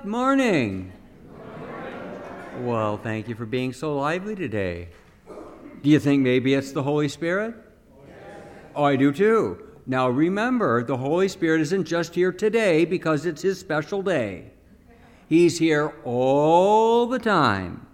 Good morning. Well, thank you for being so lively today. Do you think maybe it's the Holy Spirit? Oh, I do too. Now remember, the Holy Spirit isn't just here today because it's His special day. He's here all the time.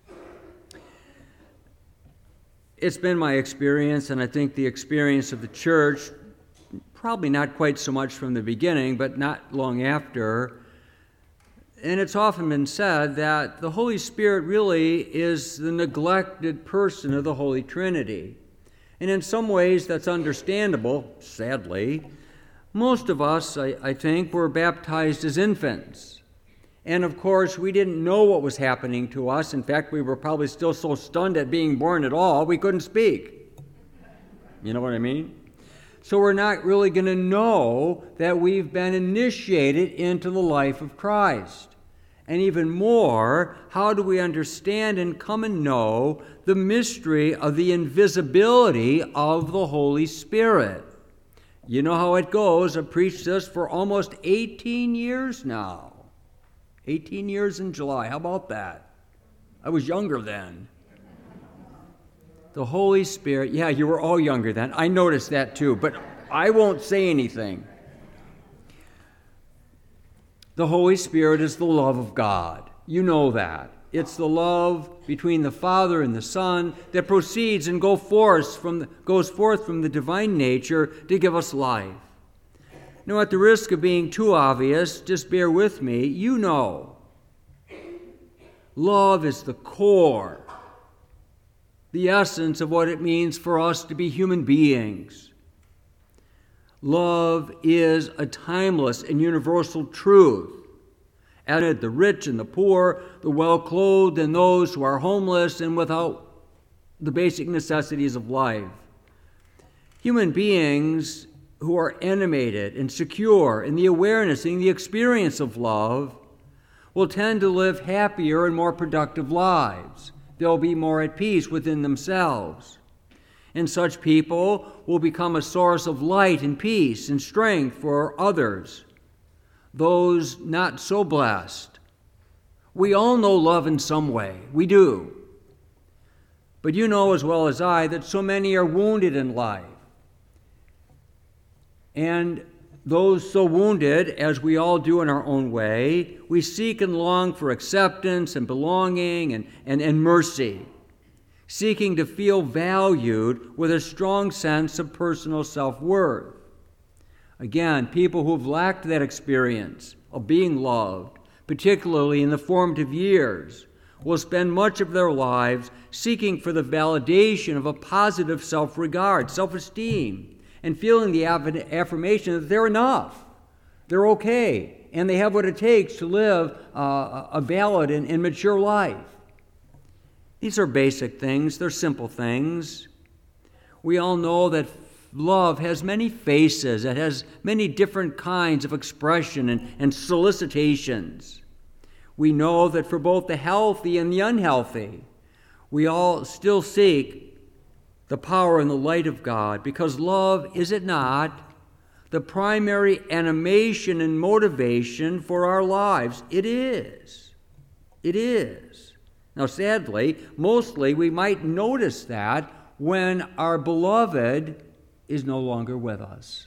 It's been my experience, and I think the experience of the church, probably not quite so much from the beginning, but not long after. And it's often been said that the Holy Spirit really is the neglected person of the Holy Trinity. And in some ways that's understandable, sadly. Most of us, I think, were baptized as infants. And of course, we didn't know what was happening to us. In fact, we were probably still so stunned at being born at all, we couldn't speak. You know what I mean? So we're not really going to know that we've been initiated into the life of Christ. And even more, how do we understand and come and know the mystery of the invisibility of the Holy Spirit? You know how it goes. I've preached this for almost 18 years now. 18 years in July. How about that? I was younger then. The Holy Spirit, yeah, you were all younger then. I noticed that too, but I won't say anything. The Holy Spirit is the love of God. You know that. It's the love between the Father and the Son that proceeds and goes forth from the divine nature to give us life. Now, at the risk of being too obvious, just bear with me. You know, love is the core, the essence of what it means for us to be human beings. Love is a timeless and universal truth. And the rich and the poor, the well-clothed and those who are homeless and without the basic necessities of life. Human beings who are animated and secure in the awareness and the experience of love will tend to live happier and more productive lives. They'll be more at peace within themselves. And such people will become a source of light and peace and strength for others, those not so blessed. We all know love in some way. We do. But you know as well as I that so many are wounded in life. And those so wounded, as we all do in our own way, we seek and long for acceptance and belonging and mercy, seeking to feel valued with a strong sense of personal self-worth. Again, people who have lacked that experience of being loved, particularly in the formative years, will spend much of their lives seeking for the validation of a positive self-regard, self-esteem, and feeling the affirmation that they're enough, they're okay, and they have what it takes to live a valid and mature life. These are basic things. They're simple things. We all know that love has many faces. It has many different kinds of expression and solicitations. We know that for both the healthy and the unhealthy, we all still seek the power and the light of God, because love, is it not, the primary animation and motivation for our lives? It is. It is. Now, sadly, mostly we might notice that when our beloved is no longer with us.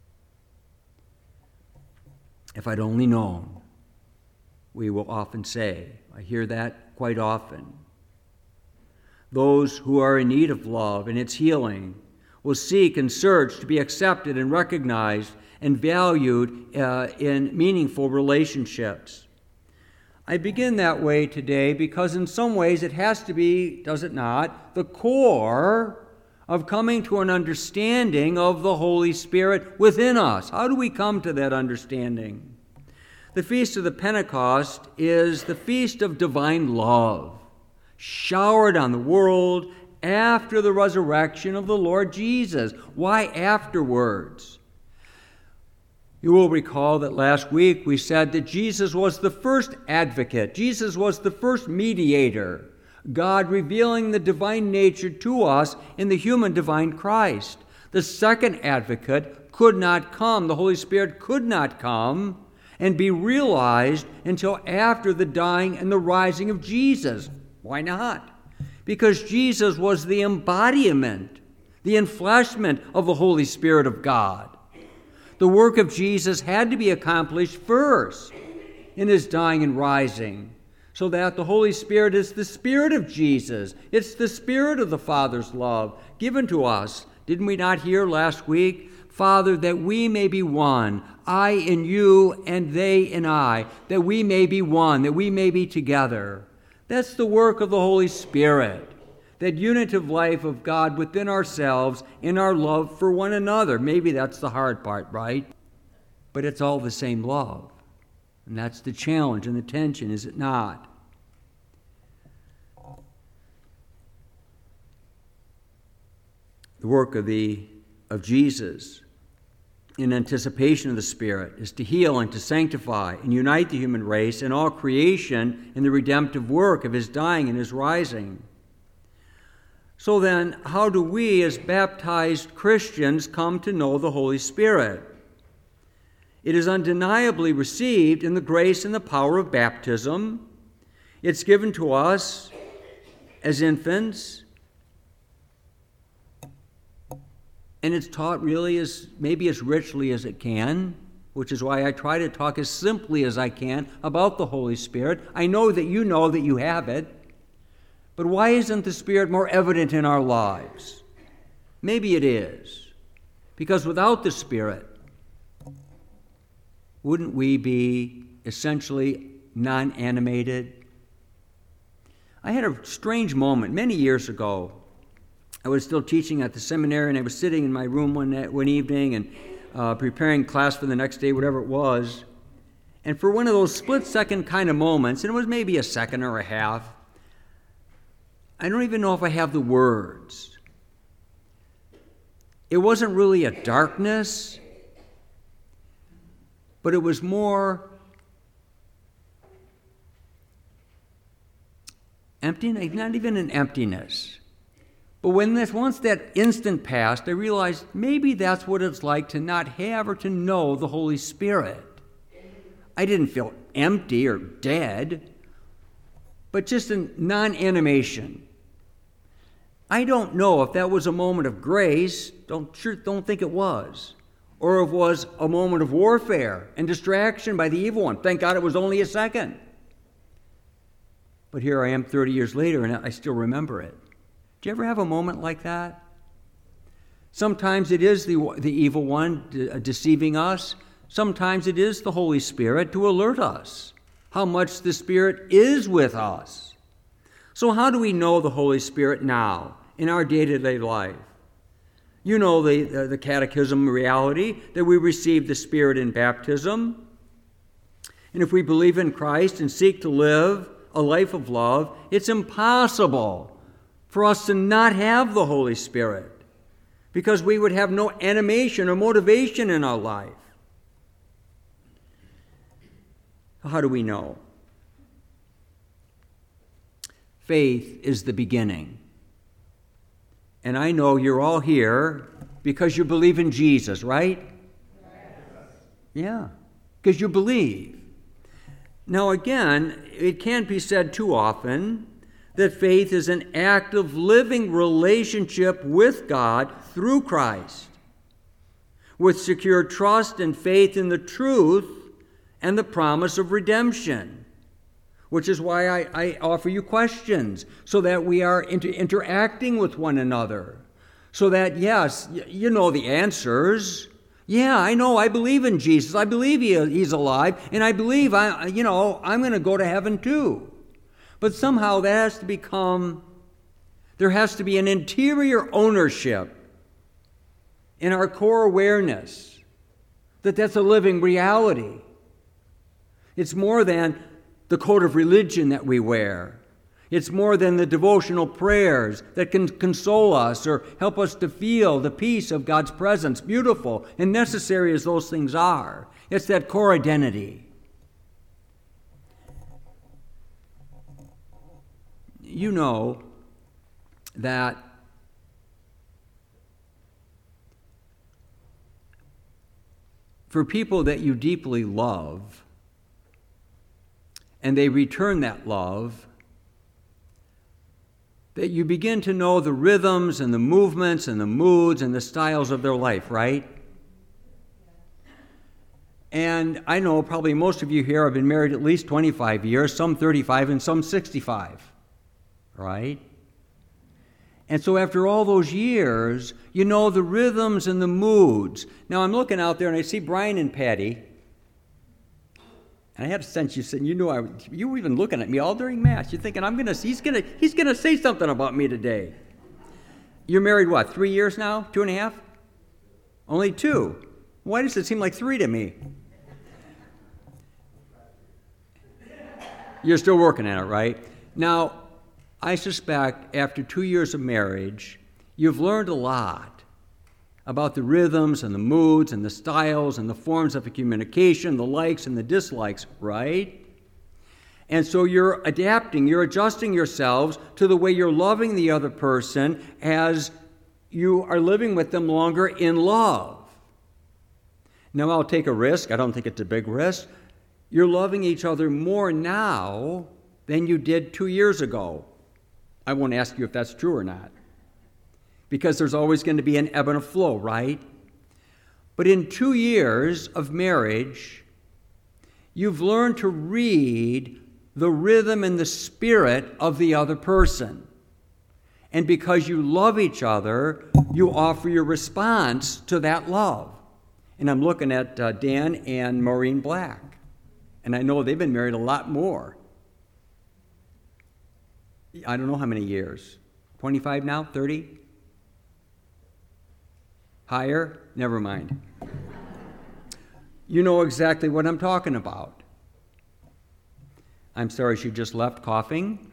If I'd only known, we will often say. I hear that quite often. Those who are in need of love and its healing will seek and search to be accepted and recognized and valued in meaningful relationships. I begin that way today because in some ways it has to be, does it not, the core of coming to an understanding of the Holy Spirit within us. How do we come to that understanding? The Feast of the Pentecost is the feast of divine love, showered on the world after the resurrection of the Lord Jesus. Why afterwards? You will recall that last week we said that Jesus was the first advocate. Jesus was the first mediator. God revealing the divine nature to us in the human divine Christ. The second advocate could not come. The Holy Spirit could not come and be realized until after the dying and the rising of Jesus. Why not? Because Jesus was the embodiment, the enfleshment of the Holy Spirit of God. The work of Jesus had to be accomplished first in his dying and rising, so that the Holy Spirit is the Spirit of Jesus. It's the Spirit of the Father's love given to us. Didn't we not hear last week? Father, that we may be one, I in you and they in I, that we may be one, that we may be together. That's the work of the Holy Spirit, that unitive life of God within ourselves in our love for one another. Maybe that's the hard part, right? But it's all the same love. And that's the challenge and the tension, is it not? The work of Jesus in anticipation of the Spirit is to heal and to sanctify and unite the human race and all creation in the redemptive work of his dying and his rising. So then, how do we as baptized Christians come to know the Holy Spirit? It is undeniably received in the grace and the power of baptism. It's given to us as infants, and it's taught really maybe as richly as it can, which is why I try to talk as simply as I can about the Holy Spirit. I know that you have it, but why isn't the Spirit more evident in our lives? Maybe it is, because without the Spirit, wouldn't we be essentially non-animated? I had a strange moment many years ago. I was still teaching at the seminary, and I was sitting in my room one evening and preparing class for the next day, whatever it was. And for one of those split-second kind of moments, and it was maybe a second or a half, I don't even know if I have the words. It wasn't really a darkness, but it was more emptiness, not even an emptiness. But once that instant passed, I realized maybe that's what it's like to not have or to know the Holy Spirit. I didn't feel empty or dead, but just a non-animation. I don't know if that was a moment of grace, don't think it was, or if it was a moment of warfare and distraction by the evil one. Thank God it was only a second. But here I am 30 years later, and I still remember it. Do you ever have a moment like that? Sometimes it is the evil one deceiving us. Sometimes it is the Holy Spirit to alert us how much the Spirit is with us. So how do we know the Holy Spirit now in our day-to-day life? You know the catechism reality that we receive the Spirit in baptism. And if we believe in Christ and seek to live a life of love, it's impossible for us to not have the Holy Spirit, because we would have no animation or motivation in our life. How do we know? Faith is the beginning. And I know you're all here because you believe in Jesus, right? Yeah, because you believe. Now again, it can't be said too often that faith is an active, living relationship with God through Christ, with secure trust and faith in the truth and the promise of redemption, which is why I offer you questions, so that we are interacting with one another, so that, yes, you know the answers. Yeah, I know, I believe in Jesus. I believe he's alive, and I believe I'm going to go to heaven too. But somehow there has to be an interior ownership in our core awareness that that's a living reality. It's more than the coat of religion that we wear. It's more than the devotional prayers that can console us or help us to feel the peace of God's presence, beautiful and necessary as those things are. It's that core identity. You know that for people that you deeply love, and they return that love, that you begin to know the rhythms and the movements and the moods and the styles of their life, right? And I know probably most of you here have been married at least 25 years, some 35 and some 65, right? And so after all those years, you know the rhythms and the moods. Now I'm looking out there and I see Brian and Patty. And I had a sense you were even looking at me all during Mass. You're thinking, he's gonna say something about me today. You're married, what, 3 years now? 2.5? Only 2. Why does it seem like 3 to me? You're still working at it, right? Now, I suspect after 2 years of marriage, you've learned a lot about the rhythms and the moods and the styles and the forms of communication, the likes and the dislikes, right? And so you're adapting, you're adjusting yourselves to the way you're loving the other person as you are living with them longer in love. Now, I'll take a risk. I don't think it's a big risk. You're loving each other more now than you did 2 years ago. I won't ask you if that's true or not, because there's always going to be an ebb and a flow, right? But in 2 years of marriage, you've learned to read the rhythm and the spirit of the other person. And because you love each other, you offer your response to that love. And I'm looking at Dan and Maureen Black. And I know they've been married a lot more. I don't know how many years. 25 now? 30? Higher? Never mind. You know exactly what I'm talking about. I'm sorry she just left coughing.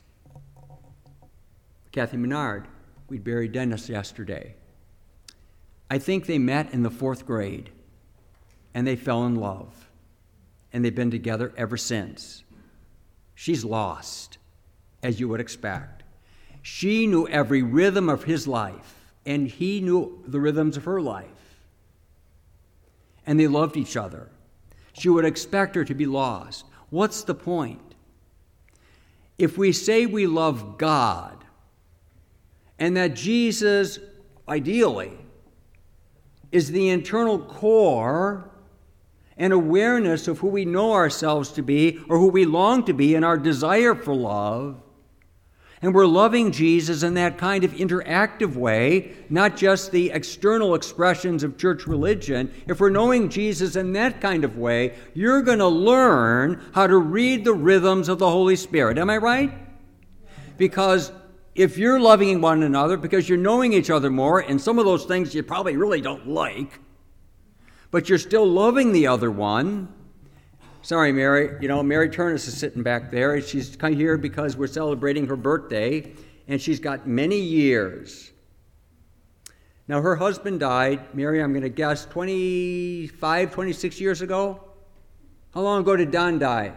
Kathy Menard, we buried Dennis yesterday. I think they met in the 4th grade, and they fell in love, and they've been together ever since. She's lost, as you would expect. She knew every rhythm of his life, and he knew the rhythms of her life. And they loved each other. She would expect her to be lost. What's the point? If we say we love God, and that Jesus, ideally, is the internal core and awareness of who we know ourselves to be or who we long to be in our desire for love, and we're loving Jesus in that kind of interactive way, not just the external expressions of church religion. If we're knowing Jesus in that kind of way, you're going to learn how to read the rhythms of the Holy Spirit. Am I right? Because if you're loving one another because you're knowing each other more, and some of those things you probably really don't like, but you're still loving the other one. Sorry, Mary. Mary Turnus is sitting back there. She's come here because we're celebrating her birthday, and she's got many years. Now, her husband died, Mary, I'm going to guess, 25, 26 years ago? How long ago did Don die?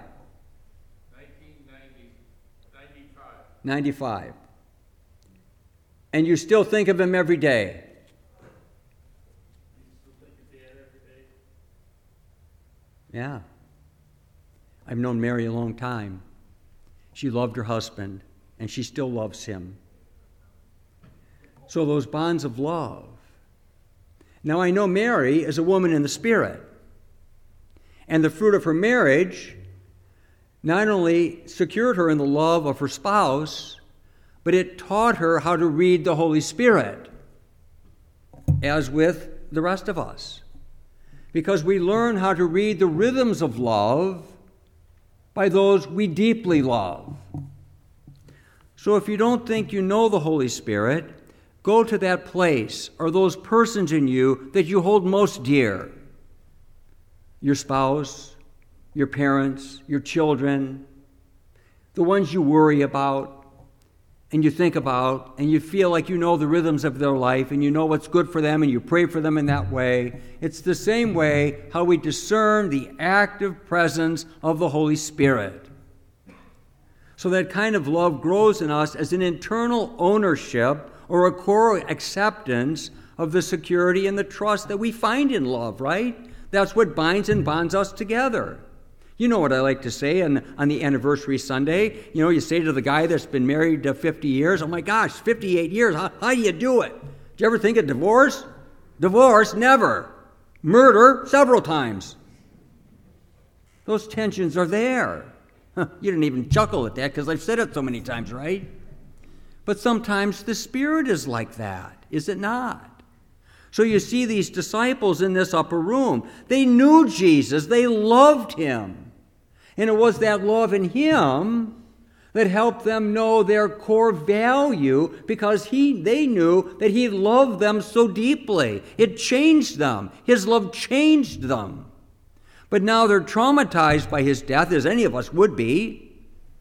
1995. 95. And you still think of him every day? You still think of Dad every day? Yeah. I've known Mary a long time. She loved her husband, and she still loves him. So those bonds of love. Now I know Mary is a woman in the Spirit, and the fruit of her marriage not only secured her in the love of her spouse, but it taught her how to read the Holy Spirit, as with the rest of us. Because we learn how to read the rhythms of love by those we deeply love. So if you don't think you know the Holy Spirit, go to that place or those persons in you that you hold most dear. Your spouse, your parents, your children, the ones you worry about and you think about, and you feel like you know the rhythms of their life, and you know what's good for them, and you pray for them in that way. It's the same way how we discern the active presence of the Holy Spirit. So that kind of love grows in us as an internal ownership or a core acceptance of the security and the trust that we find in love, right? That's what binds and bonds us together. You know what I like to say on the anniversary Sunday. You know, you say to the guy that's been married 50 years, oh my gosh, 58 years, how do you do it? Did you ever think of divorce? Divorce, never. Murder, several times. Those tensions are there. You didn't even chuckle at that because I've said it so many times, right? But sometimes the Spirit is like that, is it not? So you see these disciples in this upper room. They knew Jesus. They loved him. And it was that love in him that helped them know their core value because they knew that he loved them so deeply. It changed them. His love changed them. But now they're traumatized by his death, as any of us would be.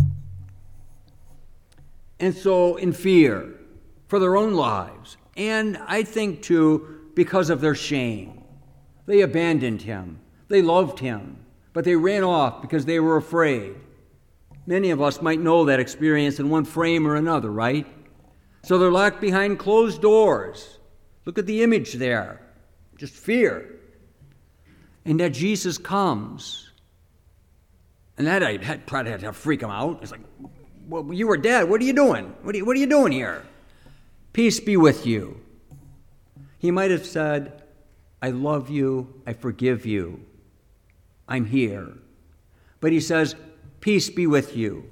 And so in fear for their own lives. And I think, too, because of their shame. They abandoned him. They loved him. But they ran off because they were afraid. Many of us might know that experience in one frame or another, right? So they're locked behind closed doors. Look at the image there. Just fear. And that Jesus comes. And that I'd probably had to freak him out. It's like, well, you were dead. What are you doing? What are you doing here? Peace be with you. He might have said, I love you. I forgive you. I'm here. But he says, peace be with you.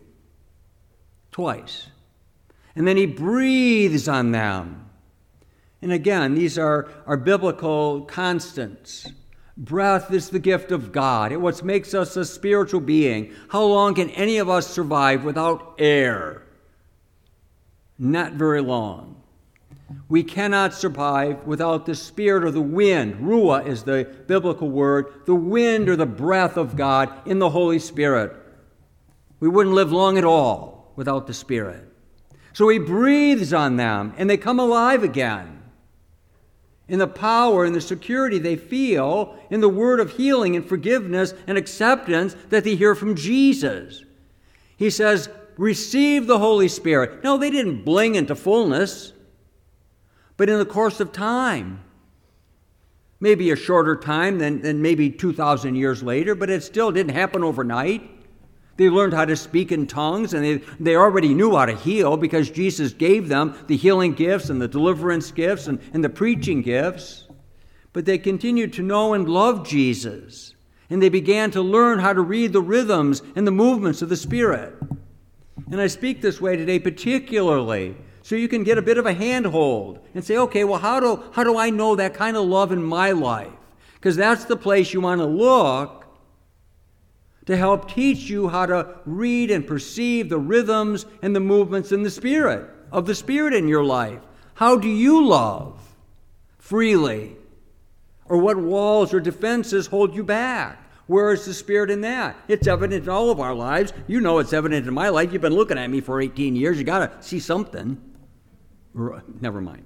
Twice. And then he breathes on them. And again, these are biblical constants. Breath is the gift of God. It's what makes us a spiritual being. How long can any of us survive without air? Not very long. We cannot survive without the spirit or the wind. Ruah is the biblical word. The wind or the breath of God in the Holy Spirit. We wouldn't live long at all without the Spirit. So he breathes on them and they come alive again. In the power and the security they feel in the word of healing and forgiveness and acceptance that they hear from Jesus. He says, receive the Holy Spirit. No, they didn't bling into fullness, but in the course of time. Maybe a shorter time than maybe 2,000 years later, but it still didn't happen overnight. They learned how to speak in tongues, and they already knew how to heal because Jesus gave them the healing gifts and the deliverance gifts and the preaching gifts. But they continued to know and love Jesus, and they began to learn how to read the rhythms and the movements of the Spirit. And I speak this way today particularly so you can get a bit of a handhold and say, okay, well, how do I know that kind of love in my life? Because that's the place you want to look to help teach you how to read and perceive the rhythms and the movements in the Spirit, of the Spirit in your life. How do you love freely? Or what walls or defenses hold you back? Where is the Spirit in that? It's evident in all of our lives. You know it's evident in my life. You've been looking at me for 18 years. You got to see something. Never mind.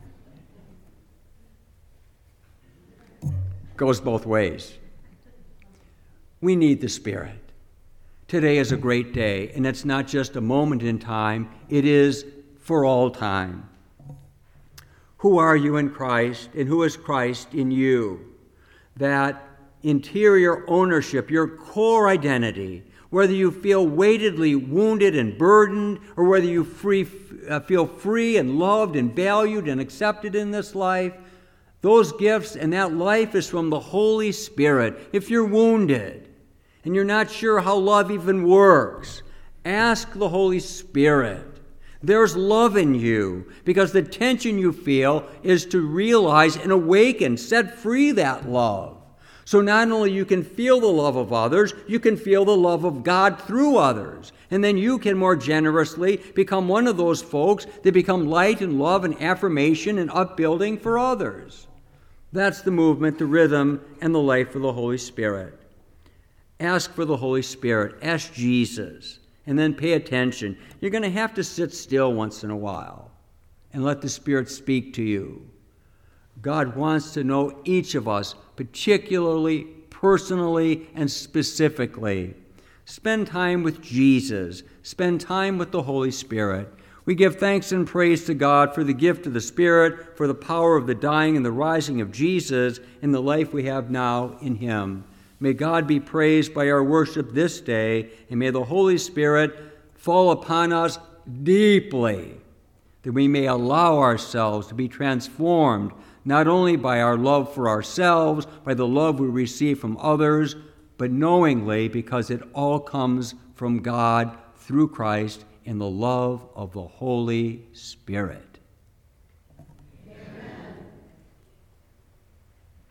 Goes both ways. We need the Spirit. Today is a great day, and it's not just a moment in time. It is for all time. Who are you in Christ, and who is Christ in you? That interior ownership, your core identity, whether you feel weightedly wounded and burdened, or whether you feel free and loved and valued and accepted in this life, those gifts and that life is from the Holy Spirit. If you're wounded and you're not sure how love even works, ask the Holy Spirit. There's love in you because the tension you feel is to realize and awaken, set free that love. So not only you can feel the love of others, you can feel the love of God through others. And then you can more generously become one of those folks that become light and love and affirmation and upbuilding for others. That's the movement, the rhythm, and the life of the Holy Spirit. Ask for the Holy Spirit. Ask Jesus. And then pay attention. You're going to have to sit still once in a while and let the Spirit speak to you. God wants to know each of us, particularly, personally, and specifically. Spend time with Jesus. Spend time with the Holy Spirit. We give thanks and praise to God for the gift of the Spirit, for the power of the dying and the rising of Jesus, and the life we have now in Him. May God be praised by our worship this day, and may the Holy Spirit fall upon us deeply, that we may allow ourselves to be transformed not only by our love for ourselves, by the love we receive from others, but knowingly because it all comes from God through Christ in the love of the Holy Spirit.